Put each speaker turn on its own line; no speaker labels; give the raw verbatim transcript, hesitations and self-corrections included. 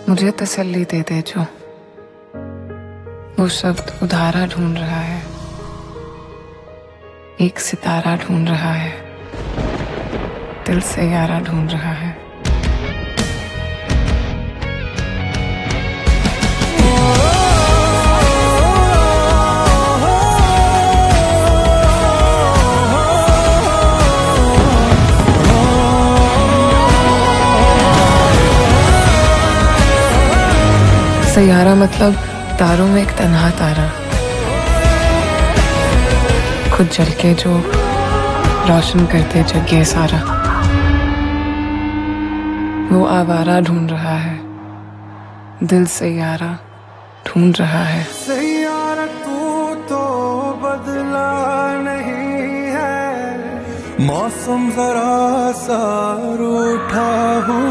मुझे तसल्ली दे दे जो वो शब्द उधारा ढूंढ रहा है, एक सितारा ढूंढ रहा है, दिल से यारा ढूंढ रहा है। सैयारा मतलब तारों में एक तन्हा तारा, खुद जल के जो रोशन करते जग ये सारा। वो आवारा ढूंढ रहा है, दिल से यारा ढूंढ रहा है।
सैयारा तू तो बदला नहीं है, मौसम जरा सा रूठा हुआ